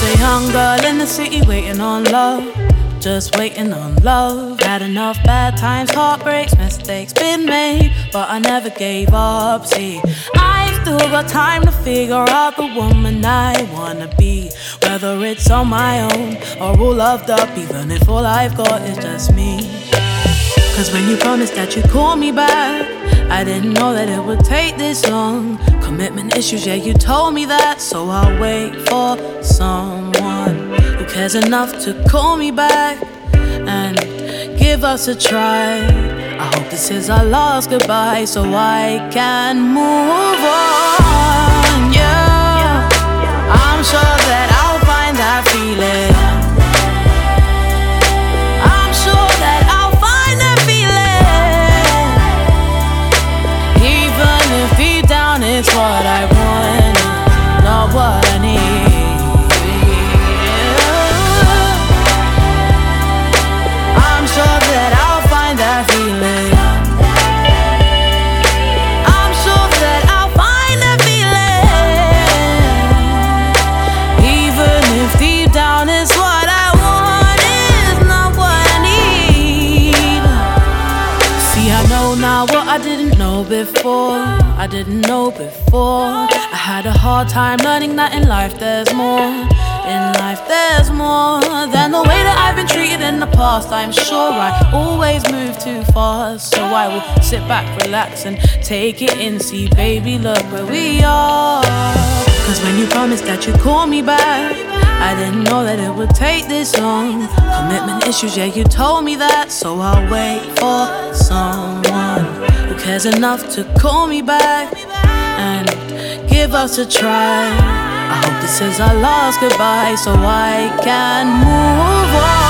a young girl in the city waiting on love, just waiting on love. Had enough bad times, heartbreaks, mistakes been made, but I never gave up. See, I've still got time to figure out the woman I wanna be, whether it's on my own or all loved up, even if all I've got is just me. Cause when you promised that you'd call me back, I didn't know that it would take this long. Commitment issues, yeah, you told me that, so I'll wait for someone who cares enough to call me back and give us a try. I hope this is our last goodbye so I can move on, yeah. I'm sure that I'll find that feeling. I'm sure that I'll find that feeling, even if deep down it's what I want, not what I need. I'm sure that I'll find that feeling. I'm sure that I'll find that feeling, even if deep down it's what I want is not what I need. See, I know now what I didn't know before. I didn't know before. I had a hard time learning that in life there's more. In life there's more than the way that I've been treated in the past. I'm sure I always move too fast, so I will sit back, relax and take it in. See, baby, look where we are. Cause when you promised that you'd call me back, I didn't know that it would take this long. Commitment issues, yeah, you told me that, so I'll wait for someone who cares enough to call me back and give us a try. I hope this is our last goodbye so I can move on.